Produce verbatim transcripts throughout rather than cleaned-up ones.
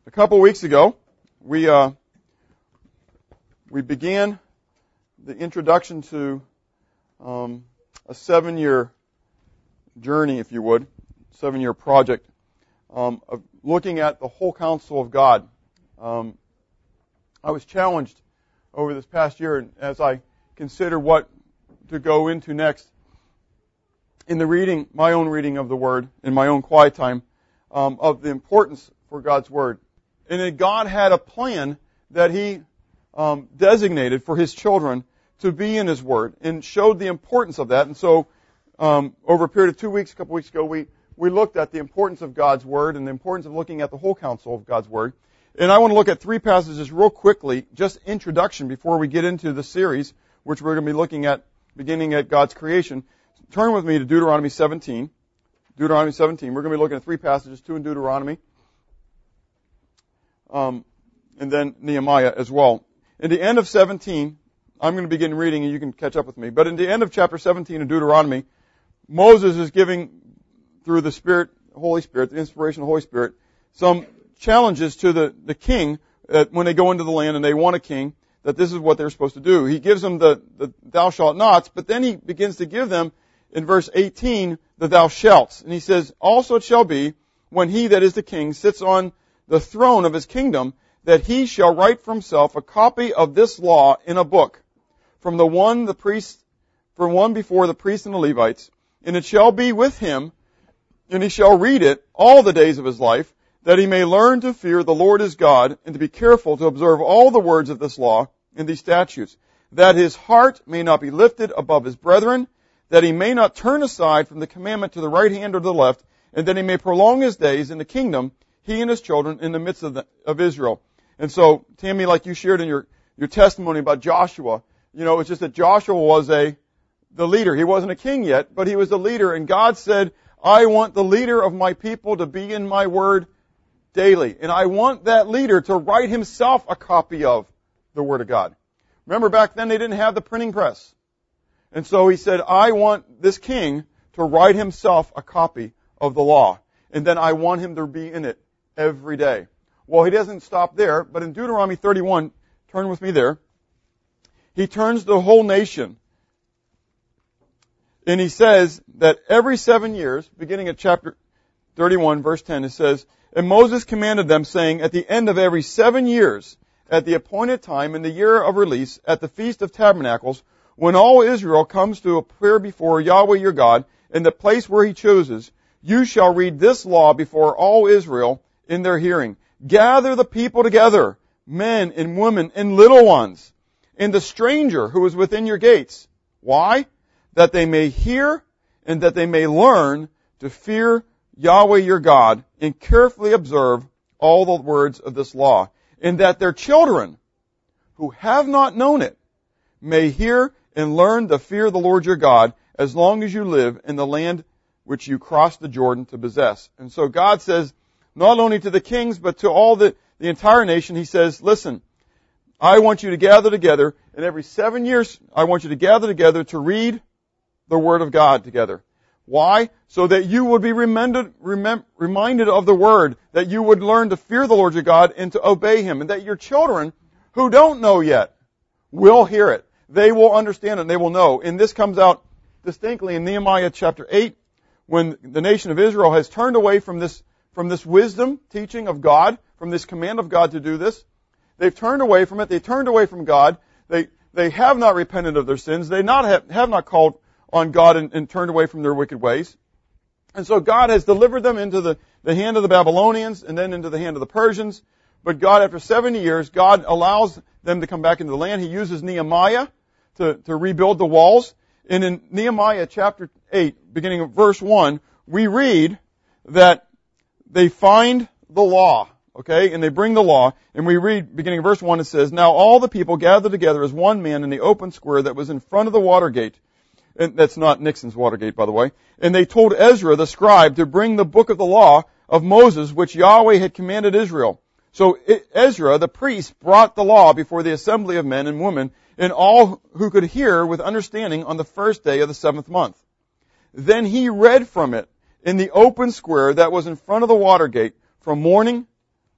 A couple weeks ago, we uh, we began the introduction to um, a seven-year journey, if you would, seven-year project um, of looking at the whole counsel of God. Um, I was challenged over this past year as I consider what to go into next in the reading, my own reading of the Word, in my own quiet time, um, of the importance for God's Word. And that God had a plan that He um, designated for His children to be in His Word and showed the importance of that. And so um, over a period of two weeks, a couple weeks ago, we, we looked at the importance of God's Word and the importance of looking at the whole counsel of God's Word. And I want to look at three passages real quickly, just introduction before we get into the series, which we're going to be looking at beginning at God's creation. Turn with me to Deuteronomy seventeen. Deuteronomy seventeen. We're going to be looking at three passages, two in Deuteronomy, um, and then Nehemiah as well. In the end of seventeen, I'm going to begin reading, and you can catch up with me. But in the end of chapter seventeen of Deuteronomy, Moses is giving, through the Spirit, Holy Spirit, the inspiration of the Holy Spirit, some challenges to the, the king uh, when they go into the land and they want a king, that this is what they're supposed to do. He gives them the, the thou shalt nots, but then he begins to give them, in verse eighteen, the thou shalts. And he says, also it shall be, when he that is the king sits on the throne of his kingdom, that he shall write for himself a copy of this law in a book, from the one the priest, from one before the priests and the Levites, and it shall be with him, and he shall read it all the days of his life, that he may learn to fear the Lord his God, and to be careful to observe all the words of this law and these statutes, that his heart may not be lifted above his brethren, that he may not turn aside from the commandment to the right hand or to the left, and that he may prolong his days in the kingdom, he and his children, in the midst of, the, of Israel. And so, Tammy, like you shared in your, your testimony about Joshua, you know, it's just that Joshua was a, the leader. He wasn't a king yet, but he was the leader, and God said, I want the leader of my people to be in my word daily. And I want that leader to write himself a copy of the Word of God. Remember back then they didn't have the printing press. And so he said, I want this king to write himself a copy of the law. And then I want him to be in it every day. Well, he doesn't stop there, but in Deuteronomy thirty-one, turn with me there, he turns the whole nation. And he says that every seven years, beginning at chapter thirty-one, verse ten, it says, and Moses commanded them, saying, at the end of every seven years, at the appointed time, in the year of release, at the Feast of Tabernacles, when all Israel comes to appear before Yahweh your God, in the place where he chooses, you shall read this law before all Israel in their hearing. Gather the people together, men and women and little ones, and the stranger who is within your gates. Why? That they may hear and that they may learn to fear Yahweh your God, and carefully observe all the words of this law, and that their children, who have not known it, may hear and learn to fear the Lord your God, as long as you live in the land which you crossed the Jordan to possess. And so God says, not only to the kings, but to all the, the entire nation, He says, listen, I want you to gather together, and every seven years, I want you to gather together to read the Word of God together. Why? So that you would be reminded, remem, reminded of the Word, that you would learn to fear the Lord your God and to obey Him, and that your children, who don't know yet, will hear it. They will understand it, and they will know. And this comes out distinctly in Nehemiah chapter eight, when the nation of Israel has turned away from this, from this wisdom teaching of God, from this command of God to do this. They've turned away from it. They turned away from God. They, they have not repented of their sins. They not have, have not called on God and, and turned away from their wicked ways. And so God has delivered them into the, the hand of the Babylonians and then into the hand of the Persians. But God, after seventy years, God allows them to come back into the land. He uses Nehemiah to, to rebuild the walls. And in Nehemiah chapter eight, beginning of verse one, we read that they find the law, okay, and they bring the law. And we read, beginning of verse one, it says, now all the people gathered together as one man in the open square that was in front of the water gate. And that's not Nixon's Watergate, by the way. And they told Ezra, the scribe, to bring the book of the law of Moses, which Yahweh had commanded Israel. So Ezra, the priest, brought the law before the assembly of men and women, and all who could hear with understanding on the first day of the seventh month. Then he read from it in the open square that was in front of the water gate from morning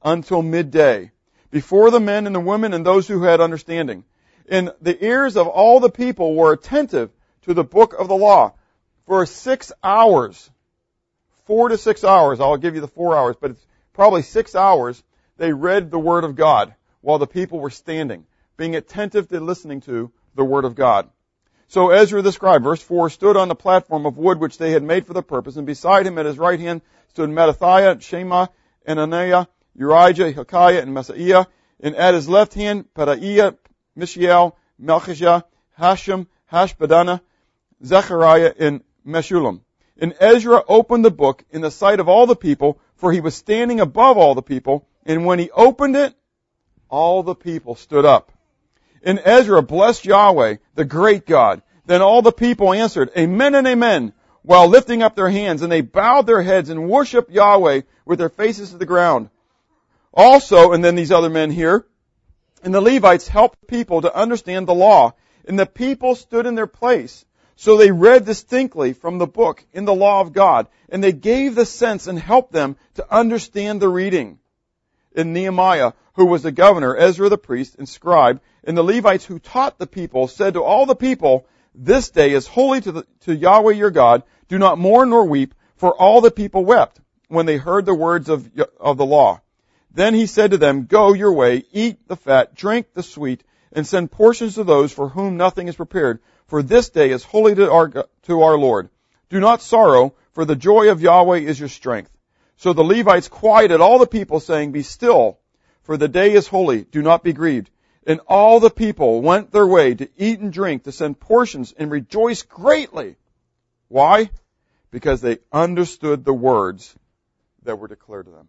until midday, before the men and the women and those who had understanding. And the ears of all the people were attentive to the book of the law. For six hours, four to six hours, I'll give you the four hours, but it's probably six hours, they read the Word of God while the people were standing, being attentive to listening to the Word of God. So Ezra the scribe, verse four, stood on the platform of wood which they had made for the purpose, and beside him at his right hand stood Mattathiah, Shema, Ananiah, Urijah, Hilkiah, and Messiah, and at his left hand Pedaiah, Mishael, Melchijah, Hashem, Hashbadana, Zechariah, and Meshullam. And Ezra opened the book in the sight of all the people, for he was standing above all the people, and when he opened it, all the people stood up. And Ezra blessed Yahweh, the great God. Then all the people answered, Amen and Amen, while lifting up their hands, and they bowed their heads and worshiped Yahweh with their faces to the ground. Also, and then these other men here, and the Levites helped people to understand the law, and the people stood in their place. So they read distinctly from the book in the law of God, and they gave the sense and helped them to understand the reading. And Nehemiah, who was the governor, Ezra the priest and scribe, and the Levites who taught the people, said to all the people, This day is holy to, the, to Yahweh your God. Do not mourn nor weep, for all the people wept when they heard the words of, of the law. Then he said to them, Go your way, eat the fat, drink the sweet, and send portions to those for whom nothing is prepared. For this day is holy to our, to our Lord. Do not sorrow, for the joy of Yahweh is your strength. So the Levites quieted all the people, saying, Be still, for the day is holy. Do not be grieved. And all the people went their way to eat and drink, to send portions, and rejoice greatly. Why? Because they understood the words that were declared to them.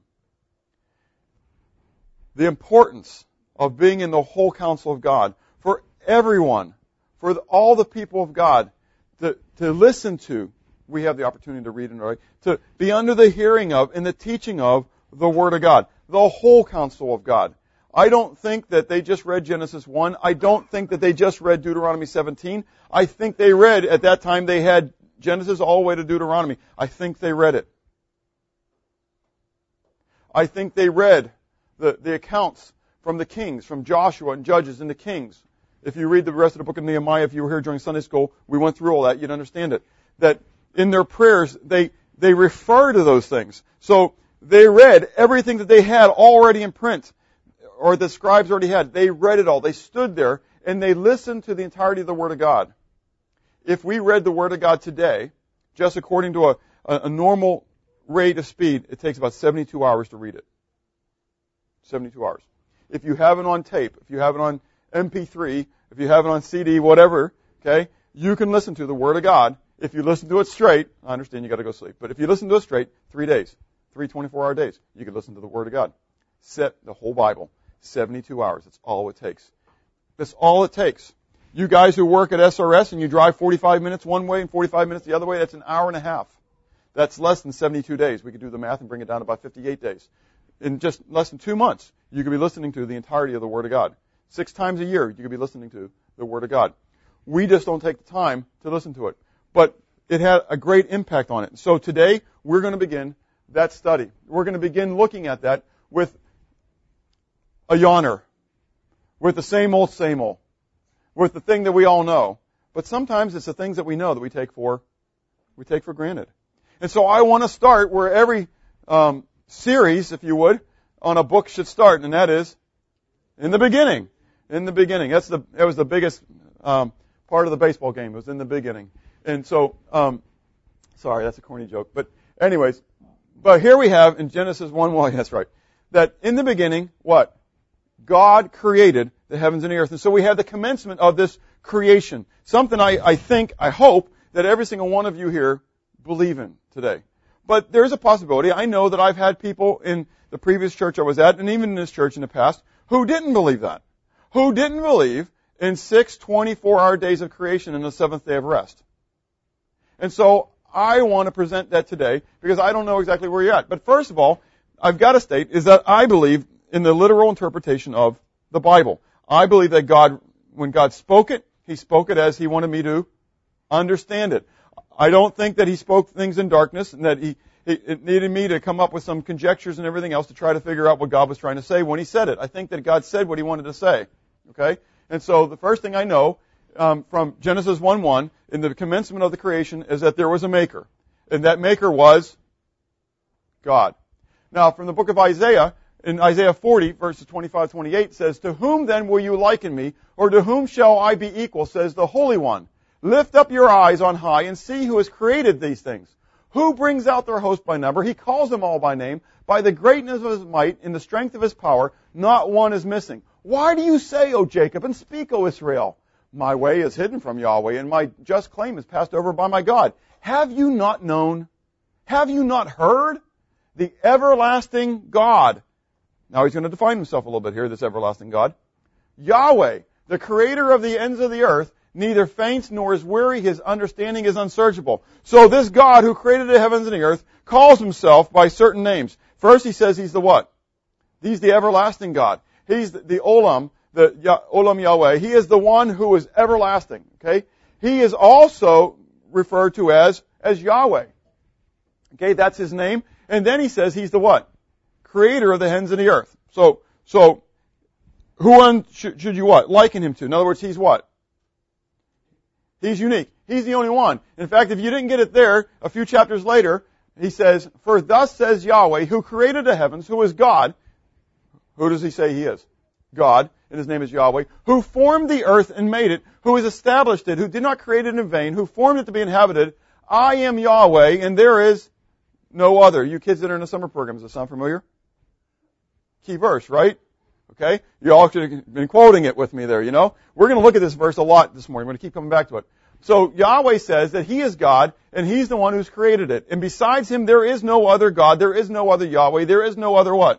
The importance of being in the whole counsel of God for everyone, for the, all the people of God to, to listen to. We have the opportunity to read and write, to be under the hearing of and the teaching of the Word of God, the whole counsel of God. I don't think that they just read Genesis one. I don't think that they just read Deuteronomy seventeen. I think they read, at that time they had Genesis all the way to Deuteronomy. I think they read it. I think they read the, the accounts from the kings, from Joshua and Judges and the kings. If you read the rest of the book of Nehemiah, if you were here during Sunday school, we went through all that, you'd understand it. That in their prayers, they, they refer to those things. So they read everything that they had already in print, or the scribes already had. They read it all. They stood there, and they listened to the entirety of the Word of God. If we read the Word of God today, just according to a, a, a normal rate of speed, it takes about seventy-two hours to read it. seventy-two hours. If you have it on tape, if you have it on M P three, if you have it on C D, whatever, okay, you can listen to the Word of God. If you listen to it straight, I understand you got to go sleep, but if you listen to it straight, three days, three twenty-four hour days, you can listen to the Word of God. Set the whole Bible, seventy-two hours. That's all it takes. That's all it takes. You guys who work at S R S and you drive forty-five minutes one way and forty-five minutes the other way, that's an hour and a half. That's less than seventy-two days. We could do the math and bring it down to about fifty-eight days. In just less than two months, you could be listening to the entirety of the Word of God. Six times a year, you could be listening to the Word of God. We just don't take the time to listen to it. But it had a great impact on it. So today, we're going to begin that study. We're going to begin looking at that with a yawner, with the same old, same old, with the thing that we all know. But sometimes it's the things that we know that we take for, we take for granted. And so I want to start where every um, series, if you would, on a book should start, and that is in the beginning. In the beginning. That's the that was the biggest um, part of the baseball game. It was in the beginning. And so, um, sorry, that's a corny joke. But anyways, but here we have in Genesis one, well, that's right, that in the beginning, what? God created the heavens and the earth. And so we have the commencement of this creation. Something I, I think, I hope, that every single one of you here believe in today. But there's a possibility. I know that I've had people in the previous church I was at, and even in this church in the past, who didn't believe that. Who didn't believe in six twenty-four hour days of creation and the seventh day of rest. And so I want to present that today because I don't know exactly where you're at. But first of all, I've got to state is that I believe in the literal interpretation of the Bible. I believe that God, when God spoke it, He spoke it as He wanted me to understand it. I don't think that He spoke things in darkness and that He, It, it needed me to come up with some conjectures and everything else to try to figure out what God was trying to say when He said it. I think that God said what He wanted to say. Okay? And so the first thing I know um, from Genesis one one, in the commencement of the creation, is that there was a maker. And that maker was God. Now, from the book of Isaiah, in Isaiah forty, verses twenty-five to twenty-eight, says, "To whom then will you liken me, or to whom shall I be equal, says the Holy One. Lift up your eyes on high and see who has created these things. Who brings out their host by number? He calls them all by name. By the greatness of His might, in the strength of His power, not one is missing. Why do you say, O Jacob, and speak, O Israel? My way is hidden from Yahweh, and my just claim is passed over by my God. Have you not known? Have you not heard? The everlasting God." Now He's going to define Himself a little bit here, this everlasting God. "Yahweh, the creator of the ends of the earth, neither faints nor is weary. His understanding is unsearchable." So this God who created the heavens and the earth calls Himself by certain names. First He says He's the what? He's the everlasting God. He's the, the Olam, the Yah, Olam Yahweh. He is the one who is everlasting. Okay? He is also referred to as, as Yahweh. Okay, that's His name. And then He says He's the what? Creator of the heavens and the earth. So, so, who un, should, should you what? Liken Him to? In other words, He's what? He's unique. He's the only one. In fact, if you didn't get it there, a few chapters later, He says, "For thus says Yahweh, who created the heavens, who is God." Who does He say He is? God, and His name is Yahweh. "Who formed the earth and made it, who has established it, who did not create it in vain, who formed it to be inhabited. I am Yahweh, and there is no other." You kids that are in the summer program, does that sound familiar? Key verse, right? Okay? You all should have been quoting it with me there, you know? We're going to look at this verse a lot this morning. We're going to keep coming back to it. So Yahweh says that He is God, and He's the one who's created it. And besides Him, there is no other God. There is no other Yahweh. There is no other what?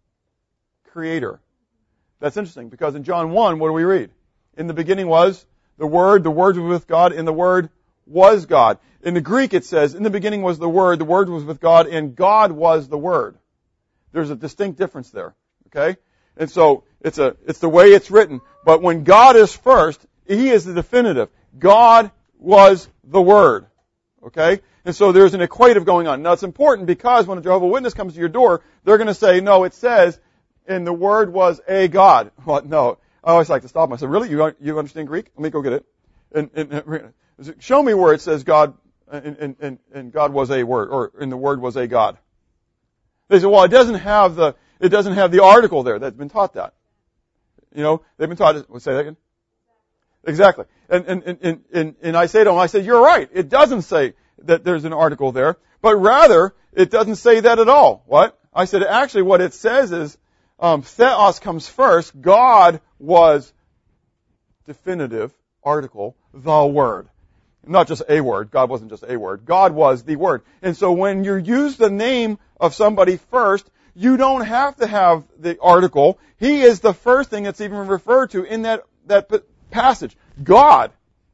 Creator. That's interesting, because in John one, what do we read? In the beginning was the Word, the Word was with God, and the Word was God. In the Greek it says, in the beginning was the Word, the Word was with God, and God was the Word. There's a distinct difference there. Okay? And so, it's a, it's the way it's written. But when God is first, He is the definitive. God was the Word. Okay? And so there's an equative going on. Now it's important because when a Jehovah's Witness comes to your door, they're going to say, no, it says, and the Word was a God. Well, no. I always like to stop myself. Really? You you understand Greek? Let me go get it. And, and, and show me where it says God, and, and, and, and God was a Word, or and the Word was a God. They say, well, it doesn't have the, it doesn't have the article there. That's been taught that. You know, they've been taught, we'll say that again? Exactly. And, and, and, and, and I say to them, I said, you're right. It doesn't say that there's an article there, but rather, it doesn't say that at all. What? I said, actually, what it says is, um, theos comes first. God was definitive article, the Word. Not just a word. God wasn't just a word. God was the Word. And so when you use the name of somebody first, you don't have to have the article. He is the first thing that's even referred to in that, that passage. God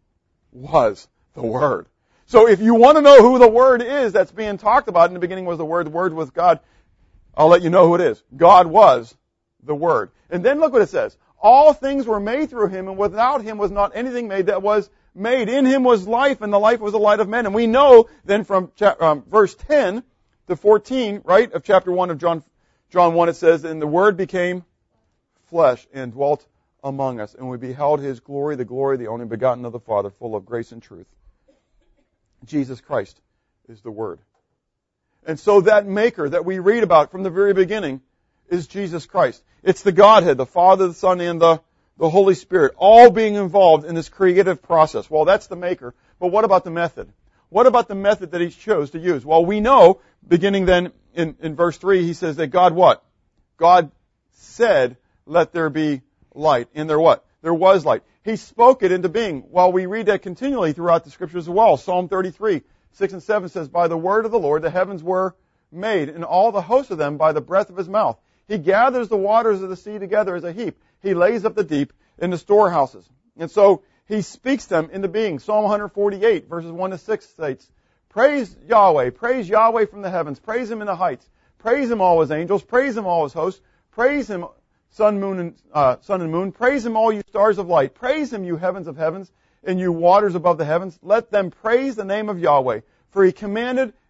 was the Word. So if you want to know who the Word is that's being talked about, in the beginning was the Word, the Word was God, I'll let you know who it is. God was the Word. And then look what it says. All things were made through Him, and without Him was not anything made that was made. In Him was life, and the life was the light of men. And we know then from um, verse ten to fourteen, right, of chapter one of John, John one, it says, and the Word became flesh and dwelt among us, and we beheld His glory, the glory of the only begotten of the Father, full of grace and truth. Jesus Christ is the Word. And so that Maker that we read about from the very beginning is Jesus Christ. It's the Godhead, the Father, the Son, and the, the Holy Spirit, all being involved in this creative process. Well, that's the Maker, but what about the method? What about the method that He chose to use? Well, we know, beginning then in, in verse three, He says that God what? God said, let there be light. And there what? There was light. He spoke it into being. Well, we read that continually throughout the Scriptures as well. Psalm thirty-three, six and seven says, by the word of the Lord the heavens were made, and all the host of them by the breath of His mouth. He gathers the waters of the sea together as a heap. He lays up the deep in the storehouses. And so He speaks them into being. Psalm one forty-eight, verses one to six states, praise Yahweh, praise Yahweh from the heavens, praise Him in the heights, praise Him all His angels, praise Him all His hosts, praise Him sun, moon, and uh, sun and moon, praise Him all you stars of light, praise Him you heavens of heavens, and you waters above the heavens. Let them praise the name of Yahweh, for He commanded,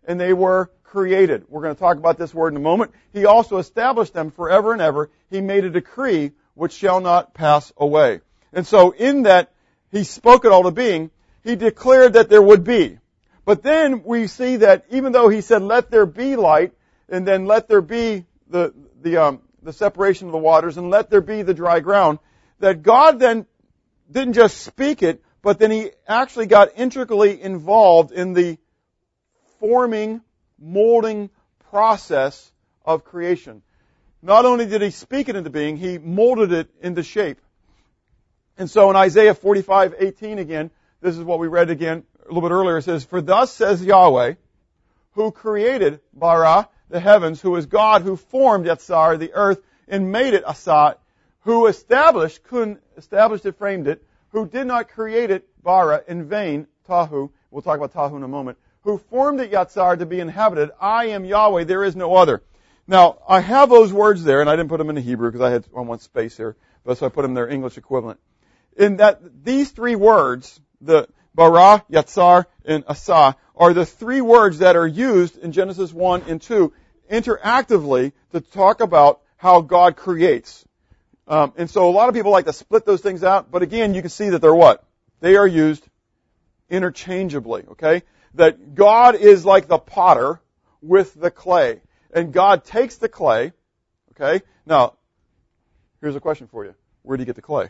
and they were created. We're going to talk about this word in a moment. He also established them forever and ever. He made a decree which shall not pass away. And so in that he spoke it all to being, he declared that there would be. But then we see that even though he said, let there be light, and then let there be the, the, um, the separation of the waters, and let there be the dry ground, that God then didn't just speak it, but then he actually got intricately involved in the forming, molding process of creation. Not only did he speak it into being, he molded it into shape. And so in Isaiah forty-five eighteen again, this is what we read again a little bit earlier. It says, for thus says Yahweh, who created bara, the heavens, who is God, who formed Yetzar, the earth, and made it Asat, who established, Kun established it, framed it, who did not create it, bara, in vain, Tahu, we'll talk about Tahu in a moment, who formed it, Yatzar, to be inhabited. I am Yahweh, there is no other. Now, I have those words there, and I didn't put them in the Hebrew because I had I want space here, but so I put them in their English equivalent. In that, these three words, the bara, Yatzar, and Asa, are the three words that are used in Genesis one and two interactively to talk about how God creates. Um, and so a lot of people like to split those things out, but again, you can see that they're what? They are used interchangeably, okay? That God is like the potter with the clay. And God takes the clay, okay? Now, here's a question for you. Where did he get the clay?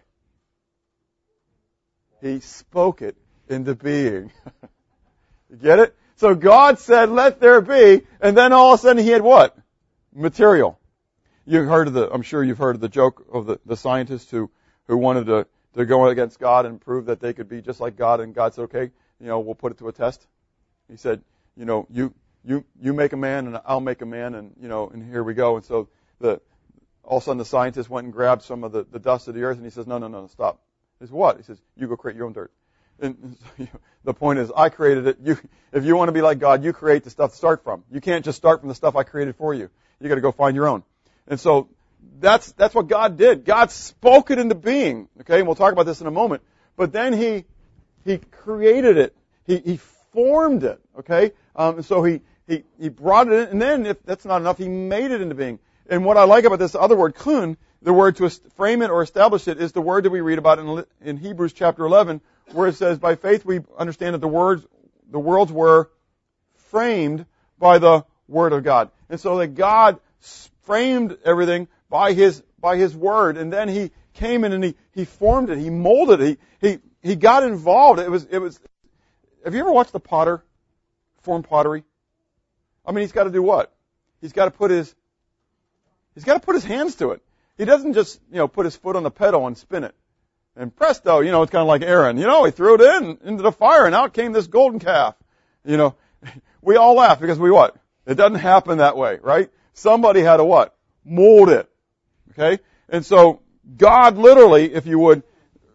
He spoke it into being. You get it? So God said, let there be, and then all of a sudden he had what? Material. You've heard of the, I'm sure you've heard of the joke of the, the scientist who, who wanted to, to go against God and prove that they could be just like God, and God said, okay, you know, we'll put it to a test. He said, you know, you, you, you make a man and I'll make a man, and, you know, and here we go. And so the, all of a sudden the scientist went and grabbed some of the, the dust of the earth, and he says, no, no, no, stop. He says, what? He says, you go create your own dirt. And the point is, I created it. You, if you want to be like God, you create the stuff to start from. You can't just start from the stuff I created for you. You got to go find your own. And so that's that's what God did. God spoke it into being. Okay, and we'll talk about this in a moment. But then He He created it. He He formed it. Okay, um, and so He He He brought it in. And then, if that's not enough, He made it into being. And what I like about this other word, kun, the word to frame it or establish it, is the word that we read about in in Hebrews chapter eleven, where it says, by faith we understand that the words, the worlds were framed by the word of God. And so that God framed everything by His, by His word. And then He came in and He, He formed it. He molded it. He, He, He got involved. It was, it was, have you ever watched the potter form pottery? I mean, he's got to do what? He's got to put his, he's got to put his hands to it. He doesn't just, you know, put his foot on the pedal and spin it. And presto, you know, it's kind of like Aaron. You know, he threw it in, into the fire, and out came this golden calf. You know, we all laugh because we what? It doesn't happen that way, right? Somebody had to what? Mold it. Okay? And so, God literally, if you would,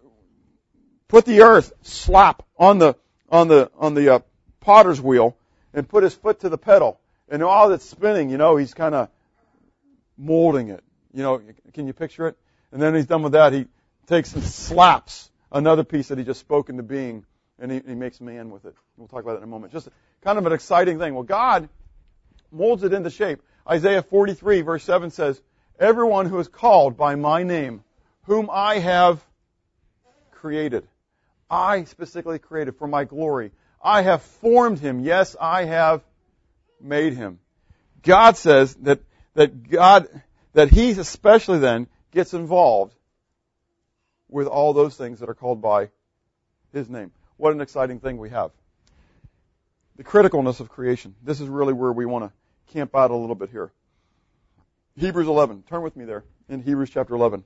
put the earth, slap, on the, on the, on the, uh, potter's wheel, and put his foot to the pedal. And while it's spinning, you know, he's kind of molding it. You know, can you picture it? And then he's done with that, he takes and slaps another piece that he just spoke into being, and he, he makes man with it. We'll talk about that in a moment. Just kind of an exciting thing. Well, God molds it into shape. Isaiah forty-three verse seven says, everyone who is called by my name, whom I have created. I specifically created for my glory. I have formed him. Yes, I have made him. God says that, that God, that He especially then gets involved with all those things that are called by His name. What an exciting thing we have. The criticalness of creation. This is really where we want to camp out a little bit here. Hebrews eleven. Turn with me there in Hebrews chapter eleven.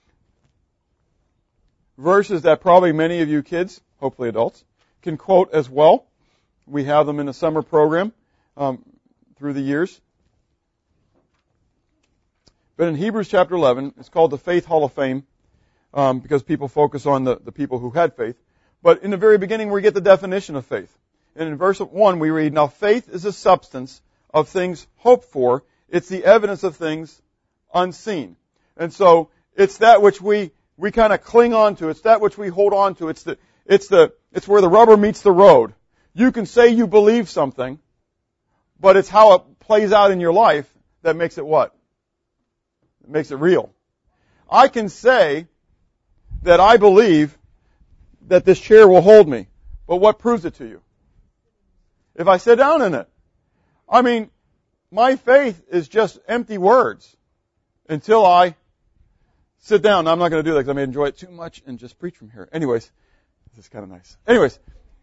Verses that probably many of you kids, hopefully adults, can quote as well. We have them in a summer program um, through the years. But in Hebrews chapter eleven, it's called the Faith Hall of Fame, um, because people focus on the, the people who had faith. But in the very beginning, we get the definition of faith. And in verse one, we read, now faith is a substance of things hoped for. It's the evidence of things unseen. And so, it's that which we, we kind of cling on to. It's that which we hold on to. It's the, it's the, it's where the rubber meets the road. You can say you believe something, but it's how it plays out in your life that makes it what? It makes it real. I can say that I believe that this chair will hold me, but what proves it to you? If I sit down in it. I mean, my faith is just empty words until I sit down. Now, I'm not going to do that because I may enjoy it too much and just preach from here. Anyways, this is kind of nice. Anyways,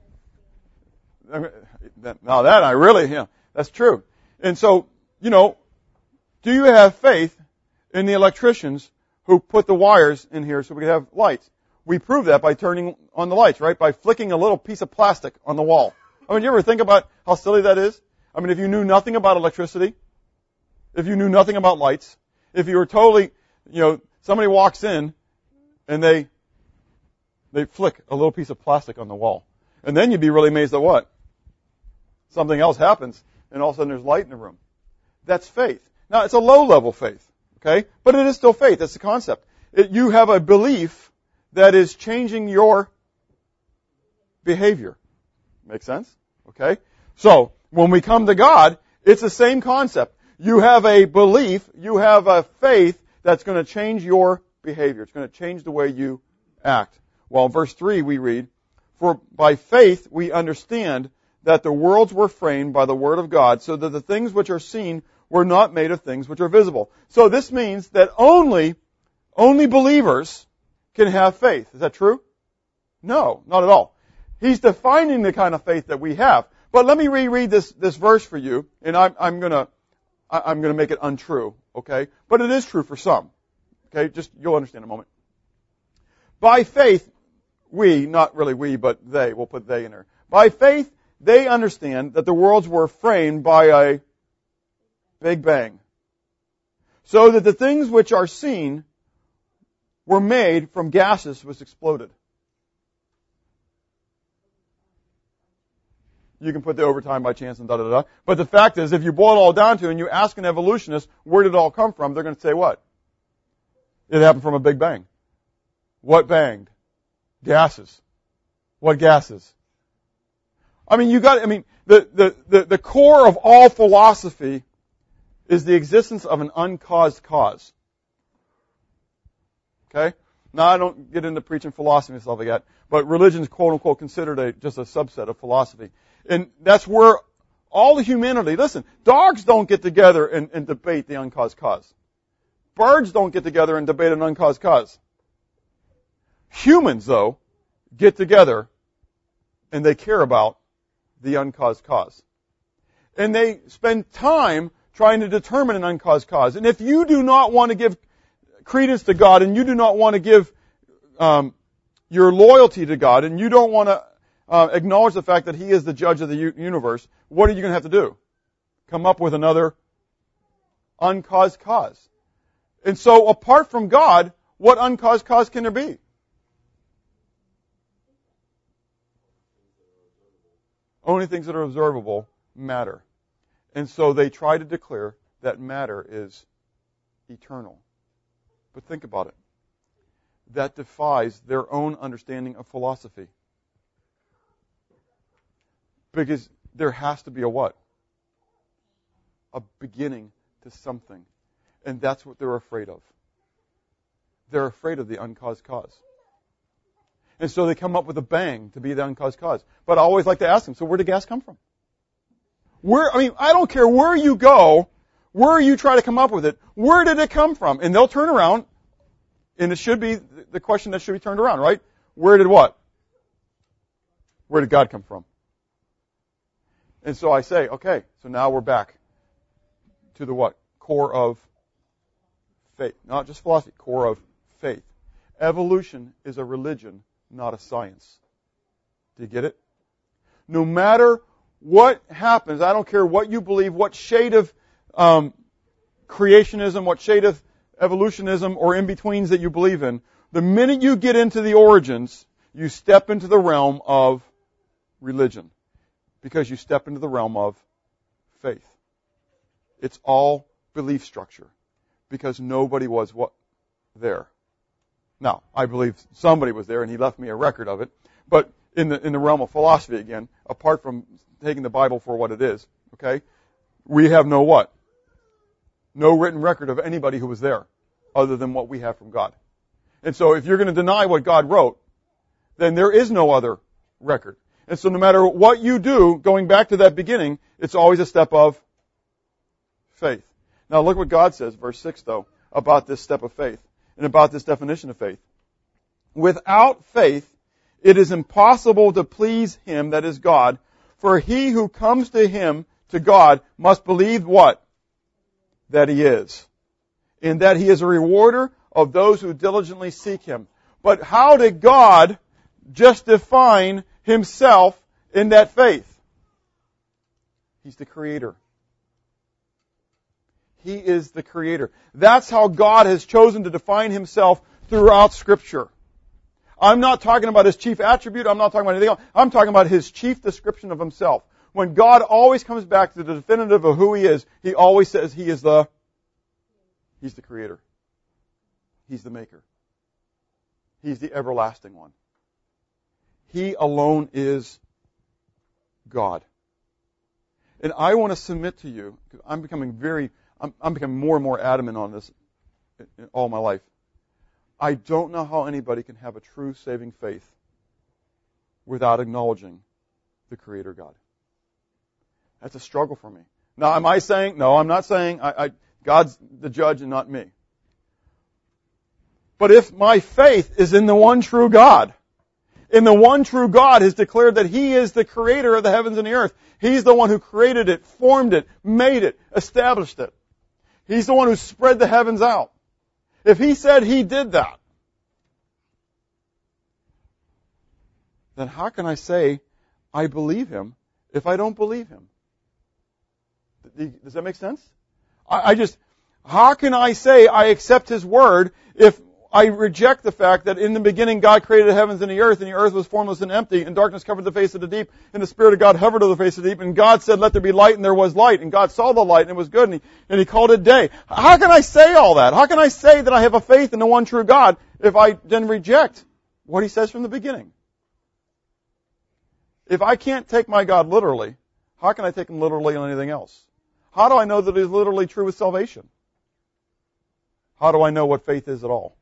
now that I really, yeah, that's true. And so, you know, do you have faith in the electricians who put the wires in here so we could have lights? We prove that by turning on the lights, right? By flicking a little piece of plastic on the wall. I mean, you ever think about how silly that is? I mean, if you knew nothing about electricity, if you knew nothing about lights, if you were totally, you know, somebody walks in and they they flick a little piece of plastic on the wall. And then you'd be really amazed at what? Something else happens, and all of a sudden there's light in the room. That's faith. Now, it's a low-level faith, okay? But it is still faith. That's the concept. It, you have a belief that is changing your behavior. Make sense? Okay? So, when we come to God, it's the same concept. You have a belief, you have a faith that's going to change your behavior. It's going to change the way you act. Well, in verse three we read, "For by faith we understand that the worlds were framed by the word of God, so that the things which are seen were not made of things which are visible." So this means that only, only believers can have faith. Is that true? No, not at all. He's defining the kind of faith that we have. But let me reread this, this verse for you, and I'm, I'm gonna, I'm gonna make it untrue, okay? But it is true for some. Okay, just, you'll understand in a moment. By faith, we, not really we, but they, we'll put they in there. By faith, they understand that the worlds were framed by a big bang, so that the things which are seen were made from gases which exploded. You can put the overtime by chance and da da da. But the fact is, if you boil it all down to it and you ask an evolutionist where did it all come from, they're going to say what? It happened from a big bang. What banged? Gases. What gases? I mean, you got, I mean, the, the, the, the core of all philosophy is the existence of an uncaused cause. Okay? Now, I don't get into preaching philosophy and stuff like that, but religion's quote unquote considered a, just a subset of philosophy. And that's where all the humanity, listen, dogs don't get together and, and debate the uncaused cause. Birds don't get together and debate an uncaused cause. Humans, though, get together and they care about the uncaused cause. And they spend time trying to determine an uncaused cause. And if you do not want to give credence to God, and you do not want to give um, your loyalty to God, and you don't want to uh, acknowledge the fact that He is the judge of the u- universe, what are you going to have to do? Come up with another uncaused cause. And so, apart from God, what uncaused cause can there be? Only things that are observable matter. And so they try to declare that matter is eternal. But think about it. That defies their own understanding of philosophy. Because there has to be a what? A beginning to something. And that's what they're afraid of. They're afraid of the uncaused cause. And so they come up with a bang to be the uncaused cause. But I always like to ask them, so where did gas come from? Where, I mean, I don't care where you go, where you try to come up with it, where did it come from? And they'll turn around, and it should be the question that should be turned around, right? Where did what? Where did God come from? And so I say, okay, so now we're back to the what? Core of faith. Not just philosophy, core of faith. Evolution is a religion, not a science. Do you get it? No matter what happens, I don't care what you believe, what shade of um, creationism, what shade of evolutionism or in-betweens that you believe in, the minute you get into the origins, you step into the realm of religion. Because you step into the realm of faith. It's all belief structure. Because nobody was what? There. Now, I believe somebody was there and he left me a record of it. But in the in the realm of philosophy again, apart from taking the Bible for what it is, okay? we have no what? No written record of anybody who was there other than what we have from God. And so if you're going to deny what God wrote, then there is no other record. And so no matter what you do, going back to that beginning, it's always a step of faith. Now look what God says, verse six though, about this step of faith and about this definition of faith. Without faith, it is impossible to please Him, that is God, for he who comes to Him, to God, must believe what? That He is. And that He is a rewarder of those who diligently seek Him. But how did God just define Himself in that faith? He's the Creator. He is the Creator. That's how God has chosen to define Himself throughout Scripture. I'm not talking about His chief attribute. I'm not talking about anything else. I'm talking about His chief description of Himself. When God always comes back to the definitive of who He is, He always says He is the, He's the Creator. He's the Maker. He's the everlasting one. He alone is God. And I want to submit to you, because I'm becoming very, I'm, I'm becoming more and more adamant on this in, in all my life. I don't know how anybody can have a true saving faith without acknowledging the Creator God. That's a struggle for me. Now, am I saying, no, I'm not saying I, I, God's the judge and not me. But if my faith is in the one true God, in the one true God has declared that He is the Creator of the heavens and the earth. He's the one who created it, formed it, made it, established it. He's the one who spread the heavens out. If He said He did that, then how can I say I believe Him if I don't believe Him? Does that make sense? I, I just, how can I say I accept His word if I reject the fact that in the beginning God created the heavens and the earth, and the earth was formless and empty, and darkness covered the face of the deep, and the Spirit of God hovered over the face of the deep, and God said, let there be light, and there was light, and God saw the light, and it was good, and He, and he called it day. How can I say all that? How can I say that I have a faith in the one true God if I then reject what He says from the beginning? If I can't take my God literally, how can I take Him literally on anything else? How do I know that He's literally true with salvation? How do I know what faith is at all?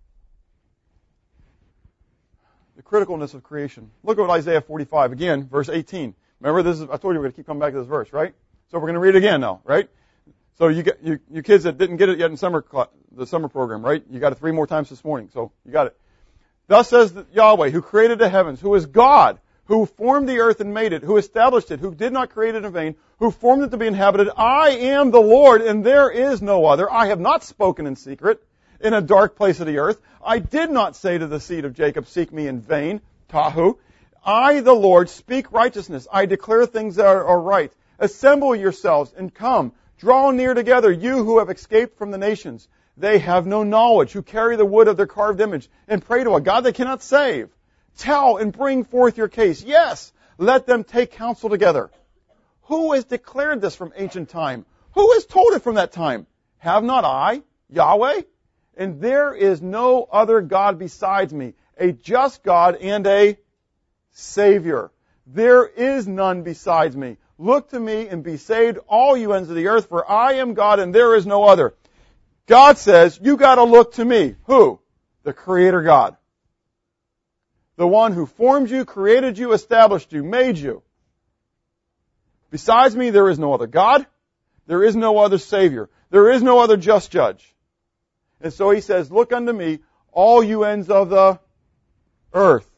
The criticalness of creation. Look at Isaiah forty-five, again, verse eighteen. Remember, this is, I told you we're going to keep coming back to this verse, right? So we're going to read it again now, right? So you get, you, you kids that didn't get it yet in summer, the summer program, right? You got it three more times this morning, so you got it. Thus says Yahweh, who created the heavens, who is God, who formed the earth and made it, who established it, who did not create it in vain, who formed it to be inhabited. I am the Lord, and there is no other. I have not spoken in secret in a dark place of the earth. I did not say to the seed of Jacob, seek me in vain. Tahu. I, the Lord, speak righteousness. I declare things that are, are right. Assemble yourselves and come. Draw near together, you who have escaped from the nations. They have no knowledge, who carry the wood of their carved image, and pray to a God they cannot save. Tell and bring forth your case. Yes, let them take counsel together. Who has declared this from ancient time? Who has told it from that time? Have not I, Yahweh? And there is no other God besides me, a just God and a Savior. There is none besides me. Look to me and be saved, all you ends of the earth, for I am God and there is no other. God says, you got to look to me. Who? The Creator God. The one who formed you, created you, established you, made you. Besides me, there is no other God. There is no other Savior. There is no other just judge. And so He says, look unto me, all you ends of the earth,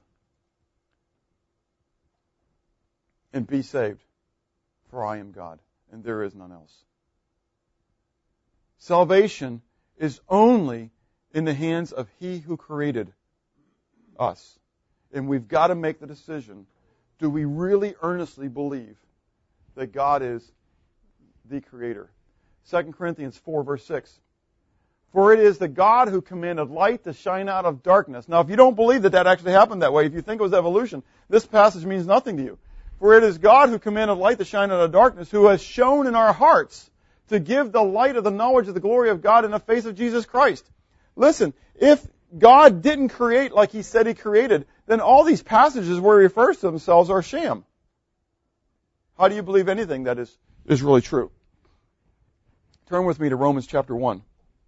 and be saved, for I am God, and there is none else. Salvation is only in the hands of He who created us. And we've got to make the decision, do we really earnestly believe that God is the Creator? Second Corinthians four, verse six. For it is the God who commanded light to shine out of darkness. Now, if you don't believe that that actually happened that way, if you think it was evolution, this passage means nothing to you. For it is God who commanded light to shine out of darkness, who has shone in our hearts to give the light of the knowledge of the glory of God in the face of Jesus Christ. Listen, if God didn't create like He said He created, then all these passages where He refers to Himself are sham. How do you believe anything that is, is really true? Turn with me to Romans chapter one.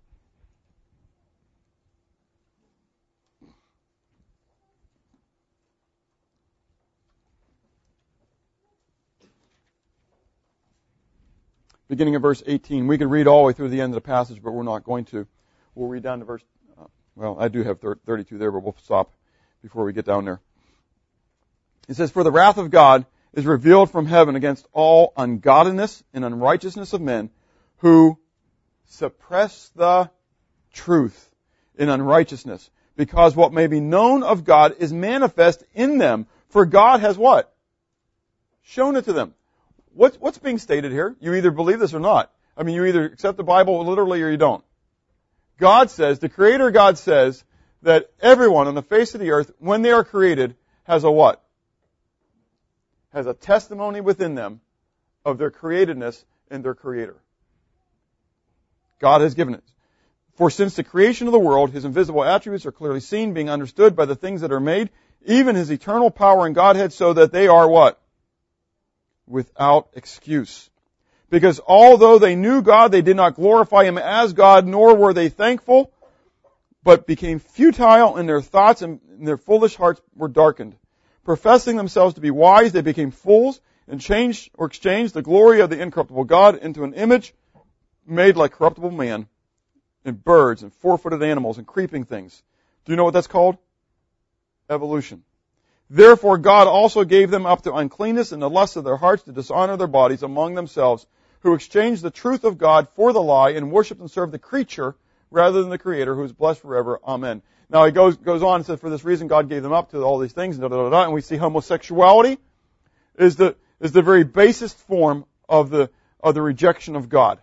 Beginning of verse eighteen. We can read all the way through the end of the passage, but we're not going to. We'll read down to verse, uh, well, I do have thirty-two there, but we'll stop before we get down there. It says, "For the wrath of God is revealed from heaven against all ungodliness and unrighteousness of men who suppress the truth in unrighteousness, because what may be known of God is manifest in them, for God has" what? Shown it to them. What's, what's being stated here? You either believe this or not. I mean, you either accept the Bible literally or you don't. God says, the Creator God says, that everyone on the face of the earth, when they are created, has a what? Has a testimony within them of their createdness and their Creator. God has given it. "For since the creation of the world, His invisible attributes are clearly seen, being understood by the things that are made, even His eternal power and Godhead, so that they are" what? "Without excuse. Because although they knew God, they did not glorify Him as God, nor were they thankful, but became futile in their thoughts, and their foolish hearts were darkened. Professing themselves to be wise, they became fools, and changed or exchanged the glory of the incorruptible God into an image made like corruptible man, and birds, and four-footed animals, and creeping things." Do you know what that's called? Evolution. "Therefore God also gave them up to uncleanness and the lust of their hearts, to dishonor their bodies among themselves, who exchanged the truth of God for the lie, and worshipped and served the creature rather than the Creator, who is blessed forever. Amen." Now he goes goes on and says, "For this reason God gave them up to all these things," and, da, da, da, da, and we see homosexuality is the is the very basest form of the of the rejection of God.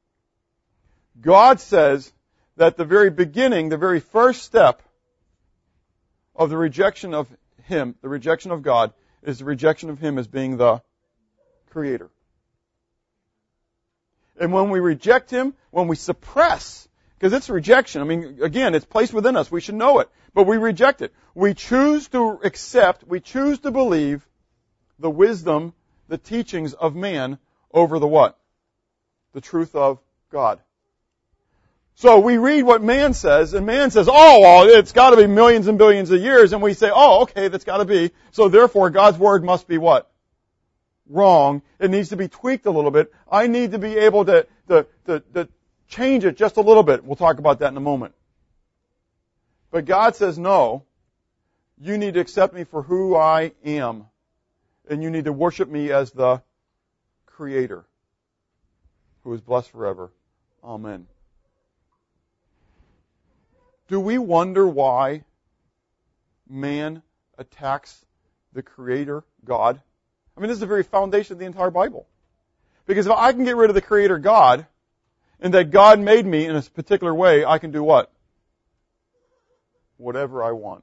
God says that the very beginning, the very first step of the rejection of Him, the rejection of God, is the rejection of Him as being the Creator. And when we reject Him, when we suppress, because it's rejection, I mean, again, it's placed within us, we should know it, but we reject it. We choose to accept, we choose to believe the wisdom, the teachings of man over the what? The truth of God. So we read what man says, and man says, "Oh, well, it's got to be millions and billions of years," and we say, "Oh, okay, that's got to be." So therefore, God's word must be what? Wrong. It needs to be tweaked a little bit. I need to be able to, to, to, to change it just a little bit. We'll talk about that in a moment. But God says, "No, you need to accept me for who I am, and you need to worship me as the Creator, who is blessed forever. Amen." Do we wonder why man attacks the Creator, God? I mean, this is the very foundation of the entire Bible. Because if I can get rid of the Creator, God, and that God made me in a particular way, I can do what? Whatever I want.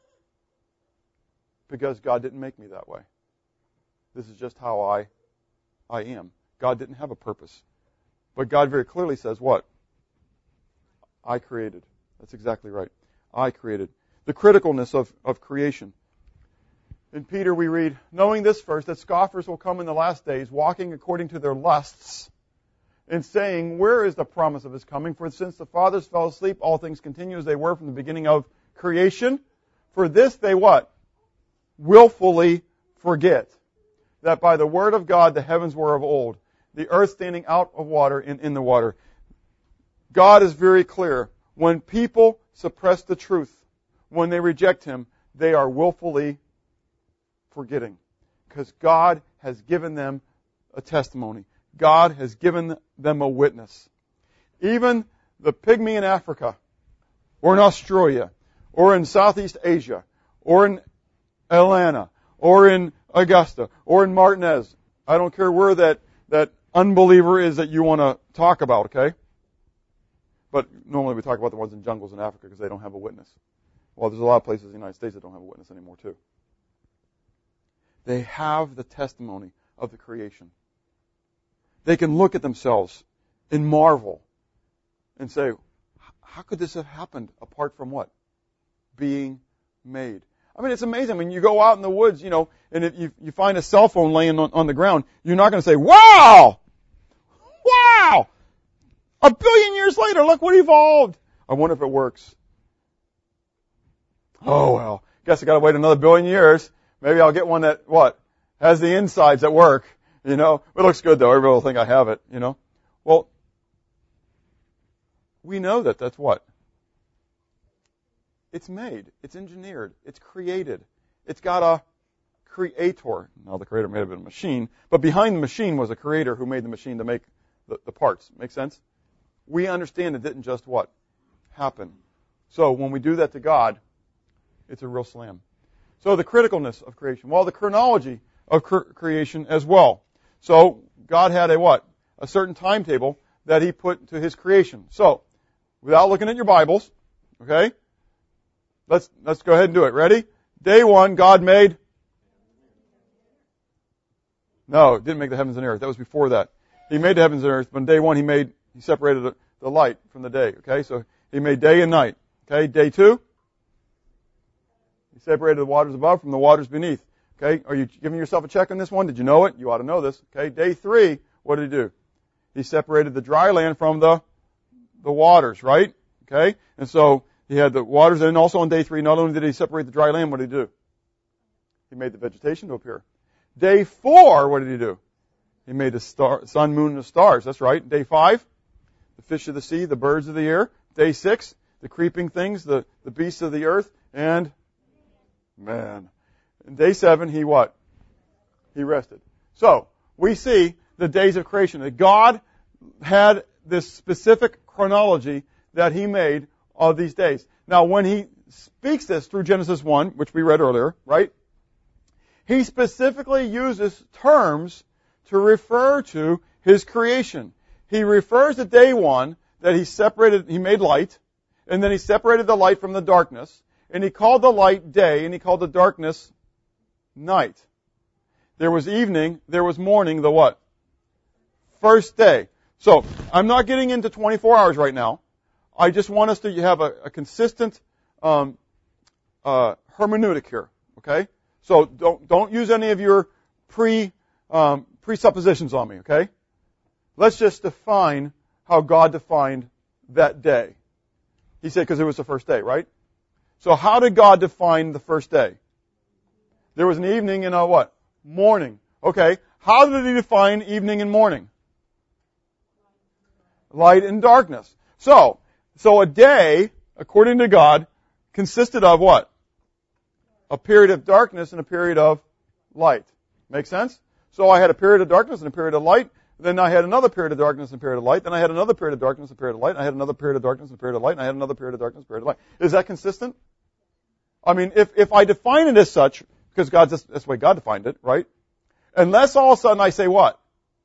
Because God didn't make me that way. This is just how I, I am. God didn't have a purpose. But God very clearly says what? I created. That's exactly right. I created. The criticalness of, of creation. In Peter we read, "Knowing this first, that scoffers will come in the last days, walking according to their lusts, and saying, where is the promise of His coming? For since the fathers fell asleep, all things continue as they were from the beginning of creation. For this they" what? "Willfully forget that by the word of God the heavens were of old, the earth standing out of water and in the water." God is very clear. When people suppress the truth, when they reject Him, they are willfully forgetting. Because God has given them a testimony. God has given them a witness. Even the pygmy in Africa, or in Australia, or in Southeast Asia, or in Atlanta, or in Augusta, or in Martinez. I don't care where that, that unbeliever is that you want to talk about, okay? But normally we talk about the ones in jungles in Africa because they don't have a witness. Well, there's a lot of places in the United States that don't have a witness anymore too. They have the testimony of the creation. They can look at themselves and marvel and say, how could this have happened apart from what? Being made. I mean, it's amazing. I mean, you go out in the woods, you know, and if you, you find a cell phone laying on, on the ground, you're not going to say, wow! Wow! A billion years later, look what evolved. I wonder if it works. Oh, well, guess I gotta wait another billion years. Maybe I'll get one that, what, has the insides that work. You know, it looks good though. Everybody will think I have it, you know. Well, we know that that's what? It's made. It's engineered. It's created. It's got a creator. Now, the creator may have been a machine, but behind the machine was a creator who made the machine to make the, the parts. Make sense? We understand it didn't just what? Happen. So when we do that to God, it's a real slam. So the criticalness of creation. Well, the chronology of cre- creation as well. So God had a what? A certain timetable that He put to His creation. So, without looking at your Bibles, okay? Let's, let's go ahead and do it. Ready? Day one, God made... No, didn't make the heavens and earth. That was before that. He made the heavens and earth, but on day one He made, He separated the, the light from the day, okay? So, He made day and night. Okay, day two, He separated the waters above from the waters beneath. Okay, are you giving yourself a check on this one? Did you know it? You ought to know this. Okay, day three, what did He do? He separated the dry land from the the waters, right? Okay, and so He had the waters, and also on day three, not only did He separate the dry land, what did He do? He made the vegetation to appear. Day four, what did He do? He made the star, sun, moon, and the stars. That's right. Day five, the fish of the sea, the birds of the air. Day six, the creeping things, the, the beasts of the earth, and man. And day seven, He what? He rested. So, we see the days of creation. That God had this specific chronology that He made of these days. Now, when He speaks this through Genesis one, which we read earlier, right? He specifically uses terms to refer to His creation. He refers to day one that He separated, He made light, and then He separated the light from the darkness, and He called the light day, and He called the darkness night. There was evening, there was morning, the what? First day. So, I'm not getting into twenty-four hours right now. I just want us to have a, a consistent um, uh, hermeneutic here, okay? So, don't don't use any of your pre um, presuppositions on me, okay? Let's just define how God defined that day. He said because it was the first day, right? So, how did God define the first day? There was an evening and a what? Morning. Okay. How did He define evening and morning? Light and darkness. So, so a day, according to God, consisted of what? A period of darkness and a period of light. Make sense? So I had a period of darkness and a period of light. Then I had another period of darkness and a period of light. Then I had another period of darkness and a period of light. And I had another period of darkness and a period of light. And I had another period of darkness and a period of light. Is that consistent? I mean, if, if I define it as such, because God, that's the way God defined it, right? Unless all of a sudden I say what?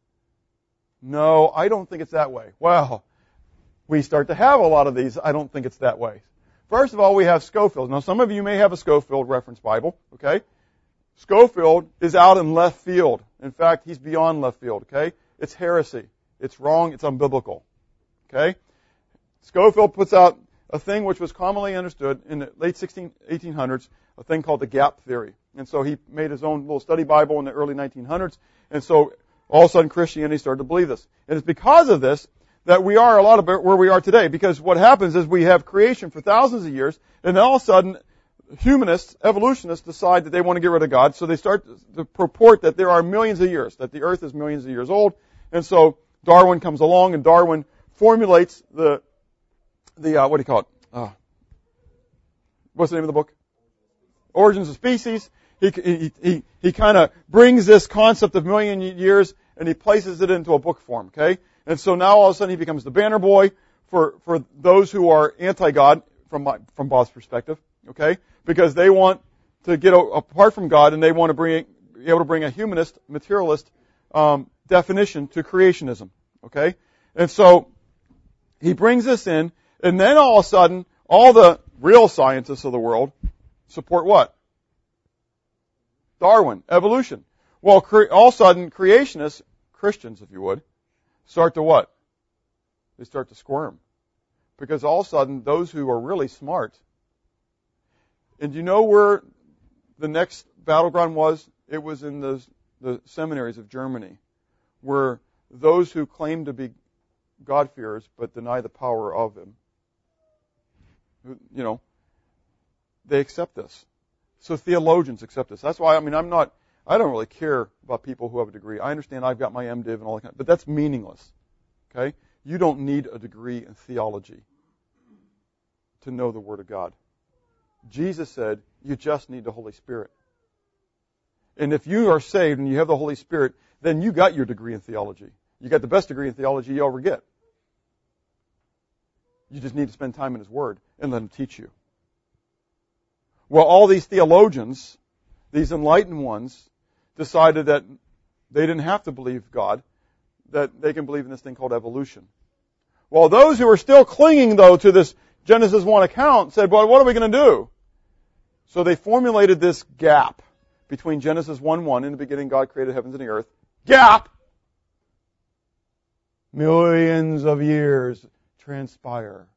No, I don't think it's that way. Well, we start to have a lot of these. I don't think it's that way. First of all, we have Scofield. Now, some of you may have a Scofield reference Bible, okay? Scofield is out in left field. In fact, he's beyond left field, okay? It's heresy. It's wrong. It's unbiblical, okay? Scofield puts out a thing which was commonly understood in the late sixteen, eighteen hundreds, a thing called the gap theory. And so he made his own little study Bible in the early nineteen hundreds. And so all of a sudden Christianity started to believe this. And it's because of this that we are a lot of where we are today. Because what happens is we have creation for thousands of years, and then all of a sudden humanists, evolutionists decide that they want to get rid of God. So they start to purport that there are millions of years, that the earth is millions of years old. And so Darwin comes along, and Darwin formulates the, the uh, what do you call it? Uh, what's the name of the book? Origins of Species. He, he, he, he kind of brings this concept of million years and he places it into a book form, okay? And so now all of a sudden he becomes the banner boy for, for those who are anti-God from my, from Bob's perspective, okay? Because they want to get a, apart from God and they want to bring, be able to bring a humanist, materialist, um, definition to creationism, okay? And so he brings this in, and then all of a sudden all the real scientists of the world support what? Darwin, evolution. Well, cre- all of a sudden, creationists, Christians, if you would, start to what? They start to squirm. Because all of a sudden, those who are really smart, and you know where the next battleground was? It was in the, the seminaries of Germany, where those who claimed to be God-fearers, but deny the power of Him. You know, they accept this. So theologians accept this. That's why, I mean, I'm not, I don't really care about people who have a degree. I understand I've got my MDiv and all that kind of, but that's meaningless. Okay? You don't need a degree in theology to know the Word of God. Jesus said, you just need the Holy Spirit. And if you are saved and you have the Holy Spirit, then you got your degree in theology. You got the best degree in theology you ever get. You just need to spend time in His Word and let Him teach you. Well, all these theologians, these enlightened ones, decided that they didn't have to believe God, that they can believe in this thing called evolution. Well, those who are still clinging, though, to this Genesis one account said, well, what are we going to do? So they formulated this gap between Genesis one one, in the beginning God created heavens and the earth. Gap! Millions of years transpire.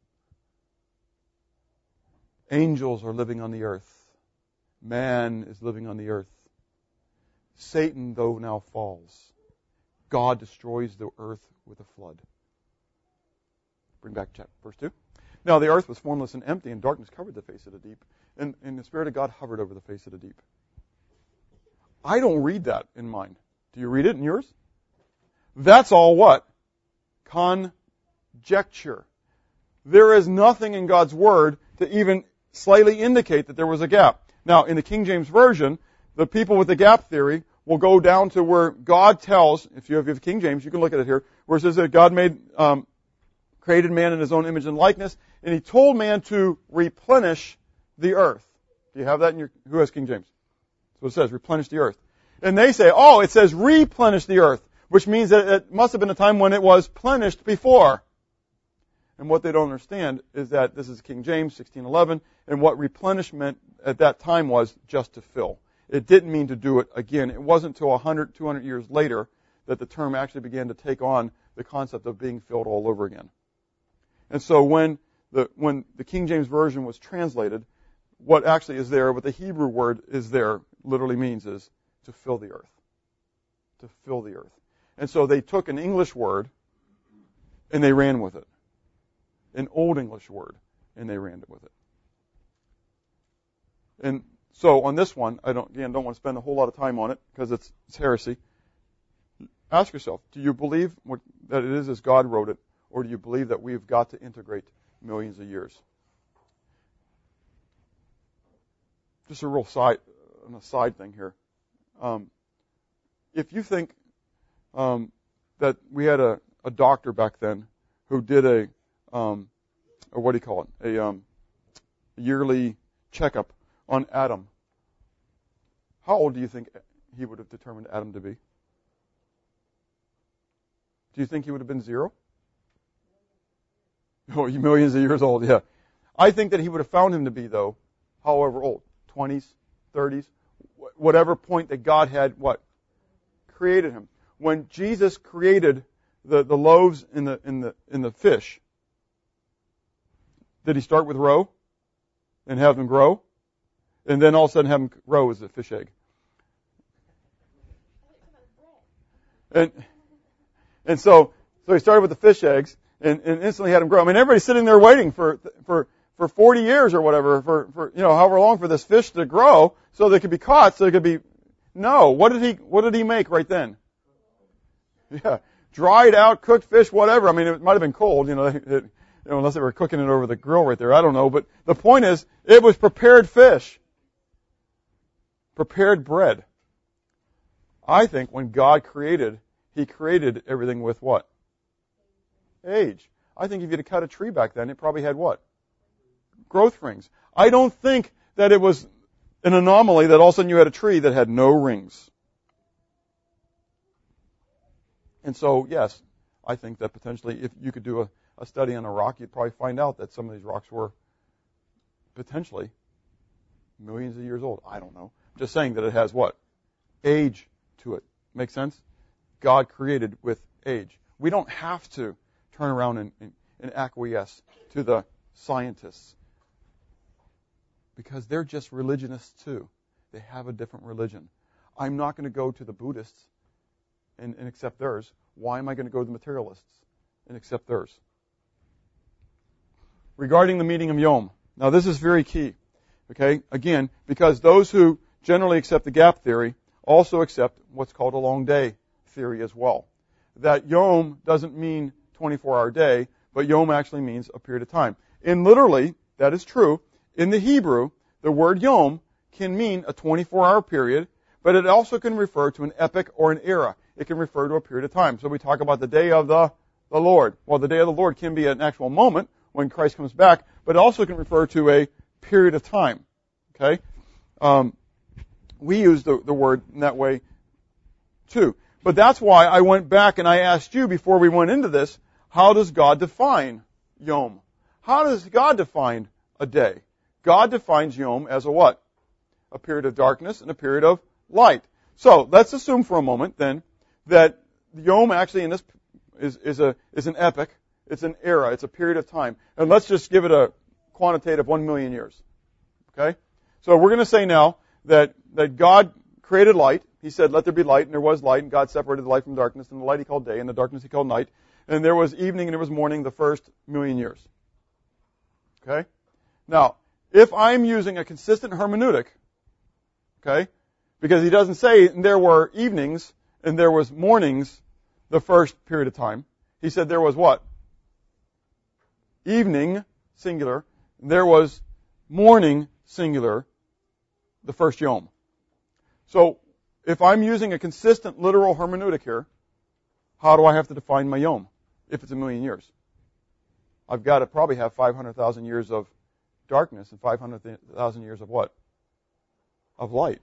Angels are living on the earth. Man is living on the earth. Satan, though, now falls. God destroys the earth with a flood. Bring back chapter, verse two. Now the earth was formless and empty, and darkness covered the face of the deep. And, and the Spirit of God hovered over the face of the deep. I don't read that in mine. Do you read it in yours? That's all what? Conjecture. There is nothing in God's Word to even slightly indicate that there was a gap. Now, in the King James Version, the people with the gap theory will go down to where God tells, if you have, if you have King James, you can look at it here, where it says that God made, um, created man in His own image and likeness, and He told man to replenish the earth. Do you have that in your, who has King James? That's what it says, replenish the earth. And they say, oh, it says replenish the earth, which means that it must have been a time when it was plenished before. And what they don't understand is that this is King James, sixteen eleven, and what replenishment at that time was just to fill. It didn't mean to do it again. It wasn't until one hundred, two hundred years later that the term actually began to take on the concept of being filled all over again. And so when the, when the King James Version was translated, what actually is there, what the Hebrew word is there, literally means is to fill the earth. To fill the earth. And so they took an English word and they ran with it. An Old English word, and they ran with it. And so on this one, I don't again don't want to spend a whole lot of time on it because it's, it's heresy. Ask yourself, do you believe what, that it is as God wrote it, or do you believe that we've got to integrate millions of years? Just a real side, an aside thing here. Um, if you think um, that we had a, a doctor back then who did a Um, or what do you call it? A um, yearly checkup on Adam. How old do you think he would have determined Adam to be? Do you think he would have been zero? Oh, millions of years old, yeah. I think that he would have found him to be, though, however old, twenties, thirties, whatever point that God had, what? Created him. When Jesus created the, the loaves and the, in the, in the fish, did He start with roe and have them grow? And then all of a sudden have them grow as a fish egg. And, and so, so He started with the fish eggs and, and instantly had them grow. I mean, everybody's sitting there waiting for, for, for forty years or whatever, for, for, you know, however long for this fish to grow so they could be caught, so they could be, no. What did He, what did He make right then? Yeah. Dried out, cooked fish, whatever. I mean, it might have been cold, you know, it, You know, unless they were cooking it over the grill right there. I don't know. But the point is, it was prepared fish. Prepared bread. I think when God created, He created everything with what? Age. I think if you had cut a tree back then, it probably had what? Growth rings. I don't think that it was an anomaly that all of a sudden you had a tree that had no rings. And so, yes, I think that potentially if you could do a a study on a rock, you'd probably find out that some of these rocks were potentially millions of years old. I don't know. I'm just saying that it has what? Age to it. Make sense? God created with age. We don't have to turn around and, and, and acquiesce to the scientists because they're just religionists too. They have a different religion. I'm not going to go to the Buddhists and, and accept theirs. Why am I going to go to the materialists and accept theirs. Regarding the meaning of Yom. Now this is very key. Okay? Again, because those who generally accept the gap theory also accept what's called a long day theory as well. That Yom doesn't mean twenty-four hour day, but Yom actually means a period of time. And literally, that is true. In the Hebrew, the word Yom can mean a twenty-four hour period, but it also can refer to an epoch or an era. It can refer to a period of time. So we talk about the day of the, the Lord. Well, the day of the Lord can be an actual moment when Christ comes back, but it also can refer to a period of time. Okay? Um, we use the, the word in that way too. But that's why I went back and I asked you before we went into this, how does God define Yom? How does God define a day? God defines Yom as a what? A period of darkness and a period of light. So let's assume for a moment then that Yom actually in this is, is a is an epoch, it's an era, it's a period of time. And let's just give it a quantitative one million years. Okay? So we're going to say now that, that God created light. He said, let there be light, and there was light, and God separated the light from darkness, and the light he called day, and the darkness he called night. And there was evening and there was morning the first million years. Okay? Now, if I'm using a consistent hermeneutic, okay, because he doesn't say there were evenings and there was mornings the first period of time. He said there was what? Evening, singular. There was morning, singular, the first Yom. So, if I'm using a consistent literal hermeneutic here, how do I have to define my Yom if it's a million years? I've got to probably have five hundred thousand years of darkness and five hundred thousand years of what? Of light.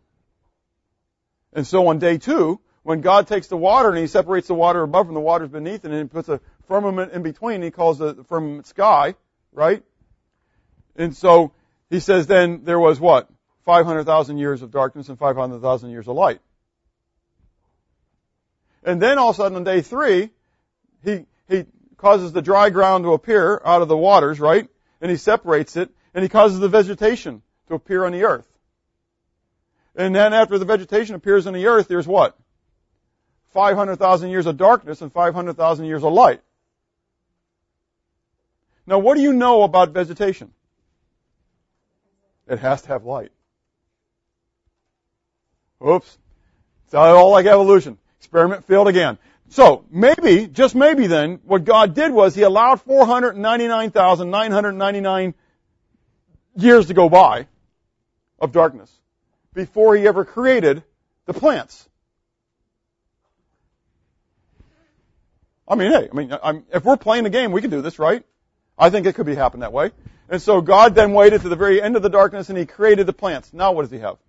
And so on day two, when God takes the water and he separates the water above from the waters beneath and he puts a firmament in between, he calls the firmament sky, right? And so he says then there was what? five hundred thousand years of darkness and five hundred thousand years of light. And then all of a sudden on day three, he, he causes the dry ground to appear out of the waters, right? And he separates it, and he causes the vegetation to appear on the earth. And then after the vegetation appears on the earth, there's what? five hundred thousand years of darkness and five hundred thousand years of light. Now what do you know about vegetation? It has to have light. Oops. It's all like evolution. Experiment failed again. So, maybe, just maybe then, what God did was He allowed four hundred ninety-nine thousand nine hundred ninety-nine years to go by of darkness before He ever created the plants. I mean, hey, I mean, I'm, if we're playing the game, we can do this, right? I think it could be happen that way. And so God then waited to the very end of the darkness and He created the plants. Now what does He have?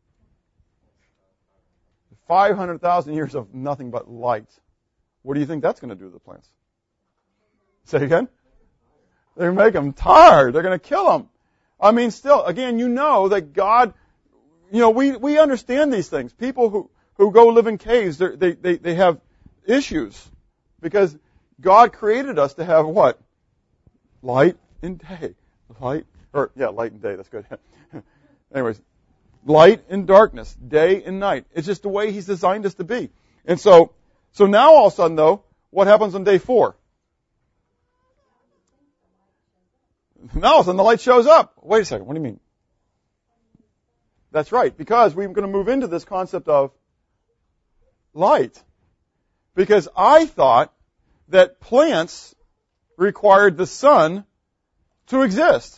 five hundred thousand years of nothing but light. What do you think that's going to do to the plants? Say again? They make them tired. They're going to kill them. I mean, still, again, you know that God, you know, we, we understand these things. People who, who go live in caves, they, they, they have issues because God created us to have what? Light and day. Light, or, yeah, light and day. That's good. Anyways. Light and darkness, day and night. It's just the way He's designed us to be. And so, so now all of a sudden though, what happens on day four? Now all of a sudden the light shows up. Wait a second, what do you mean? That's right, because we're going to move into this concept of light. Because I thought that plants required the sun to exist.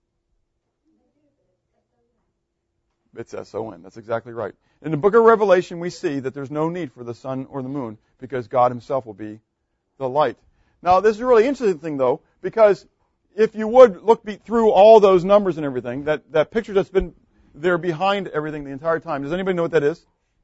It's S O N. That's exactly right. In the book of Revelation, we see that there's no need for the sun or the moon because God Himself will be the light. Now, this is a really interesting thing, though, because if you would look be, through all those numbers and everything, that, that picture that's been there behind everything the entire time, does anybody know what that is?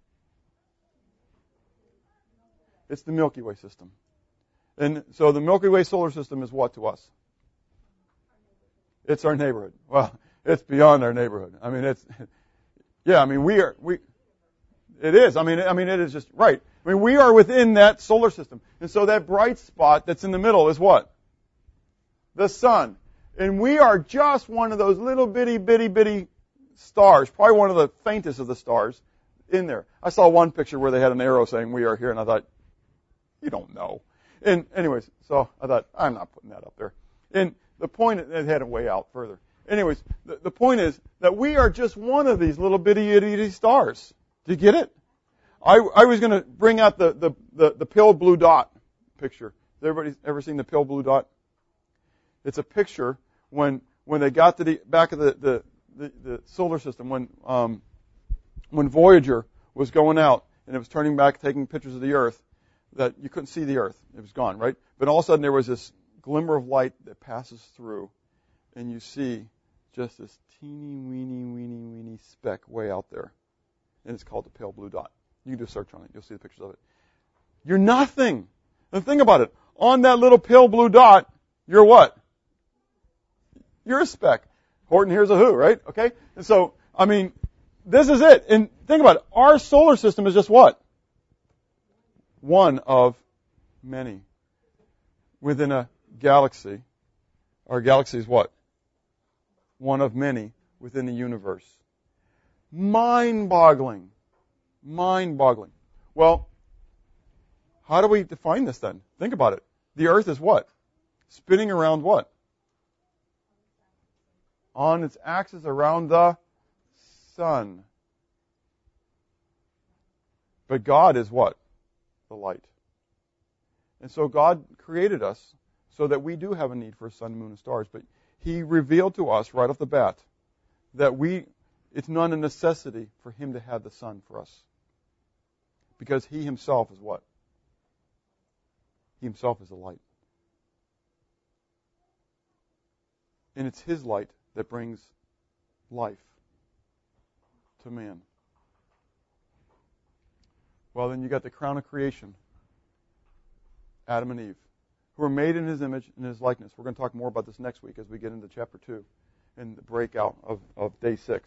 It's the Milky Way system. And so the Milky Way solar system is what to us? It's our neighborhood. Well, it's beyond our neighborhood. I mean, it's... Yeah, I mean, we are, we, it is. I mean, I mean, it is just, right. I mean, we are within that solar system. And so that bright spot that's in the middle is what? The sun. And we are just one of those little bitty, bitty, bitty stars, probably one of the faintest of the stars in there. I saw one picture where they had an arrow saying we are here, and I thought, you don't know. And anyways, so I thought, I'm not putting that up there. And the point, it had it way out further. Anyways, the, the point is that we are just one of these little bitty itty stars. Do you get it? I, I was going to bring out the, the, the, the pale blue dot picture. Has everybody ever seen the pale blue dot? It's a picture when when they got to the back of the, the, the, the solar system, when um, when Voyager was going out and it was turning back, taking pictures of the Earth, that you couldn't see the Earth. It was gone, right? But all of a sudden there was this glimmer of light that passes through, and you see just this teeny, weeny, weeny, weeny speck way out there. And it's called the pale blue dot. You can do a search on it. You'll see the pictures of it. You're nothing. And think about it. On that little pale blue dot, you're what? You're a speck. Horton, here's a who, right? Okay? And so, I mean, this is it. And think about it. Our solar system is just what? One of many. Within a galaxy. Our galaxy is what? One of many within the universe. Mind-boggling. Mind-boggling. Well, how do we define this then? Think about it. The Earth is what? Spinning around what? On its axis around the sun. But God is what? The light. And so God created us so that we do have a need for sun, moon, and stars. But He revealed to us right off the bat that we, it's not a necessity for Him to have the sun for us. Because He Himself is what? He Himself is the light. And it's His light that brings life to man. Well, then you got the crown of creation, Adam and Eve, who are made in His image and His likeness. We're going to talk more about this next week as we get into chapter two and the breakout of, of day six.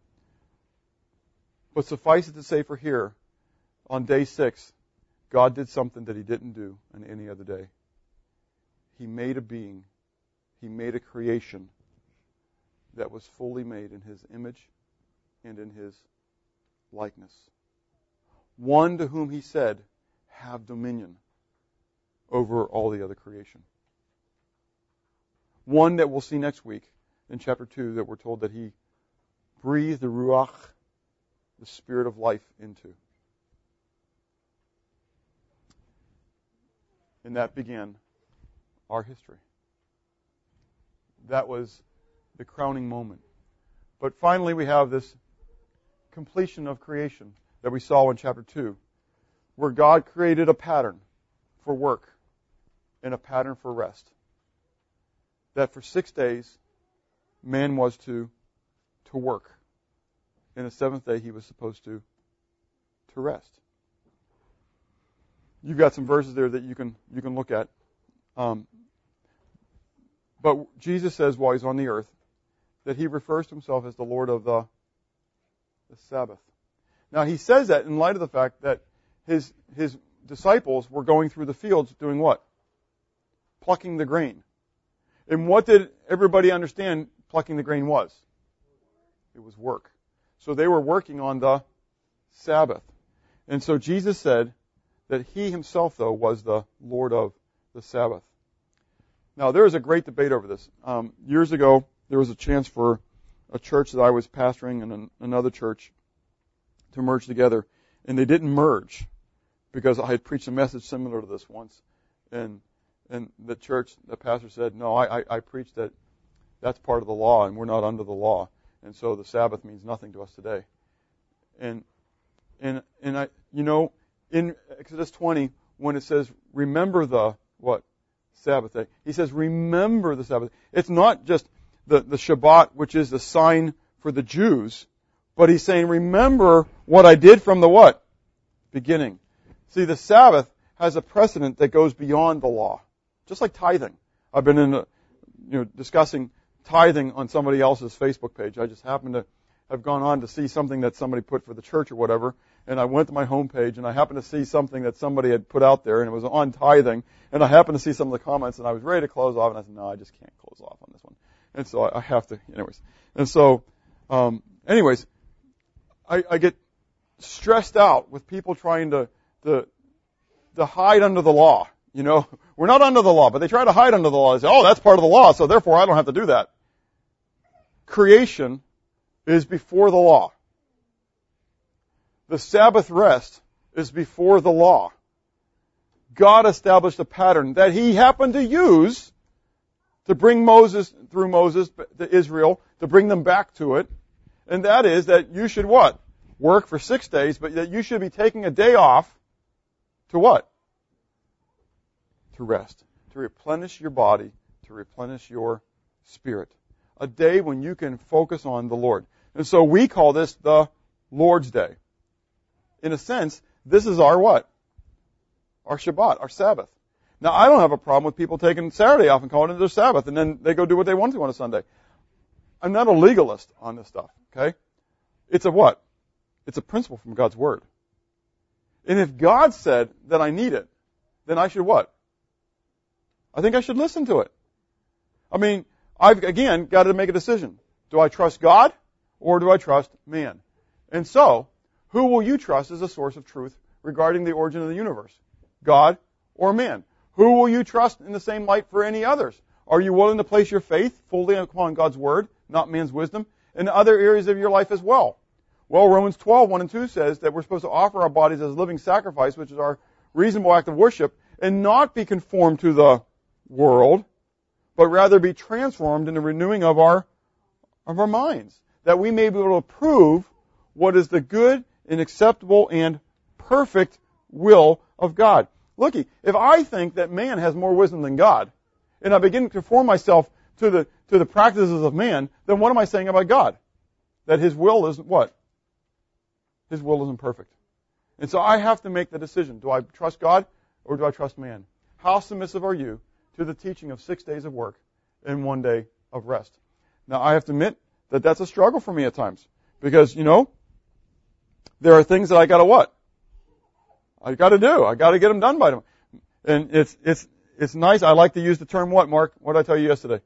But suffice it to say for here, on day six, God did something that He didn't do on any other day. He made a being. He made a creation that was fully made in His image and in His likeness. One to whom He said, have dominion over all the other creation. One that we'll see next week in chapter two that we're told that He breathed the Ruach, the Spirit of life, into. And that began our history. That was the crowning moment. But finally we have this completion of creation that we saw in chapter two, where God created a pattern for work and a pattern for rest. That for six days, man was to, to work. And the seventh day he was supposed to, to rest. You've got some verses there that you can you can look at. Um, but Jesus says while He's on the earth that He refers to Himself as the Lord of the, the Sabbath. Now He says that in light of the fact that His His disciples were going through the fields doing what? Plucking the grain. And what did everybody understand plucking the grain was? It was work. So they were working on the Sabbath. And so Jesus said that He Himself, though, was the Lord of the Sabbath. Now, there is a great debate over this. Um, years ago, there was a chance for a church that I was pastoring and an, another church to merge together. And they didn't merge because I had preached a message similar to this once. And and the church, the pastor said, no, I, I, I preached that that's part of the law and we're not under the law. And so the Sabbath means nothing to us today. And and and I, you know, in Exodus twenty, when it says, remember the, what? Sabbath day. He says, remember the Sabbath. It's not just the, the Shabbat, which is the sign for the Jews, but He's saying, remember what I did from the what? Beginning. See, the Sabbath has a precedent that goes beyond the law. Just like tithing. I've been in a, you know, discussing tithing on somebody else's Facebook page. I just happened to have gone on to see something that somebody put for the church or whatever, and I went to my homepage and I happened to see something that somebody had put out there, and it was on tithing, and I happened to see some of the comments, and I was ready to close off, and I said, no, I just can't close off on this one. And so I, I have to, anyways. And so, um, anyways, I, I get stressed out with people trying to, to, to hide under the law. You know, we're not under the law, but they try to hide under the law. They say, oh, that's part of the law, so therefore I don't have to do that. Creation is before the law. The Sabbath rest is before the law. God established a pattern that He happened to use to bring Moses, through Moses, to Israel, to bring them back to it. And that is that you should what? Work for six days, but that you should be taking a day off to what? To rest, to replenish your body, to replenish your spirit. A day when you can focus on the Lord. And so we call this the Lord's Day. In a sense, this is our what? Our Shabbat, our Sabbath. Now, I don't have a problem with people taking Saturday off and calling it their Sabbath, and then they go do what they want to on a Sunday. I'm not a legalist on this stuff, okay? It's a what? It's a principle from God's Word. And if God said that I need it, then I should what? I think I should listen to it. I mean, I've, again, got to make a decision. Do I trust God or do I trust man? And so, who will you trust as a source of truth regarding the origin of the universe? God or man? Who will you trust in the same light for any others? Are you willing to place your faith fully upon God's Word, not man's wisdom, in other areas of your life as well? Well, Romans twelve, one and two says that we're supposed to offer our bodies as a living sacrifice, which is our reasonable act of worship, and not be conformed to the world, but rather be transformed in the renewing of our of our minds, that we may be able to prove what is the good and acceptable and perfect will of God. Looky, if I think that man has more wisdom than God, and I begin to conform myself to the to the practices of man, then what am I saying about God? That His will isn't what? His will isn't perfect. And so I have to make the decision. Do I trust God or do I trust man? How submissive are you to the teaching of six days of work and one day of rest? Now, I have to admit that that's a struggle for me at times. Because, you know, there are things that I got to what? I got to do. I got to get them done by them. And it's it's it's nice. I like to use the term what, Mark? What did I tell you yesterday?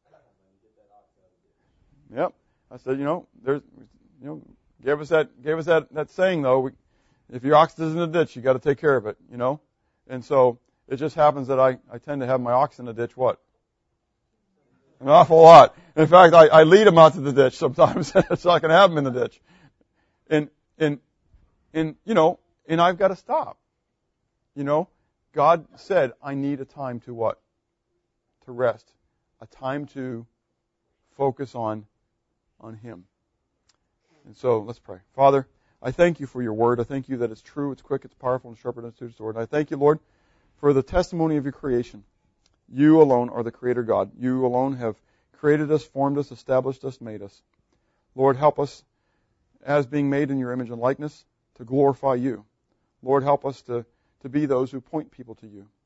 Yep. I said, you know, there's, you know, gave us that gave us that that saying though. We, if your ox is in the ditch, you got to take care of it. You know, and so it just happens that I I tend to have my ox in the ditch. What? An awful lot. In fact, I, I lead them out to the ditch sometimes so I can have them in the ditch. And and and you know. And I've got to stop. You know, God said, I need a time to what? To rest. A time to focus on, on Him. And so, let's pray. Father, I thank You for Your Word. I thank You that it's true, it's quick, it's powerful, and sharper than a two-edged sword. And I thank You, Lord, for the testimony of Your creation. You alone are the Creator God. You alone have created us, formed us, established us, made us. Lord, help us, as being made in Your image and likeness, to glorify You. Lord, help us to, to be those who point people to You.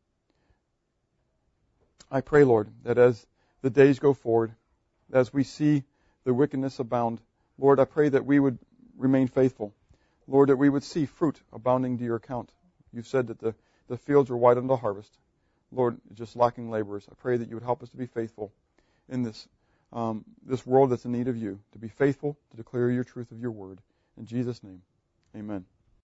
I pray, Lord, that as the days go forward, as we see the wickedness abound, Lord, I pray that we would remain faithful. Lord, that we would see fruit abounding to Your account. You've said that the, the fields are white unto harvest. Lord, just lacking laborers. I pray that You would help us to be faithful in this, um, this world that's in need of You, to be faithful, to declare Your truth of Your word. In Jesus' name, amen.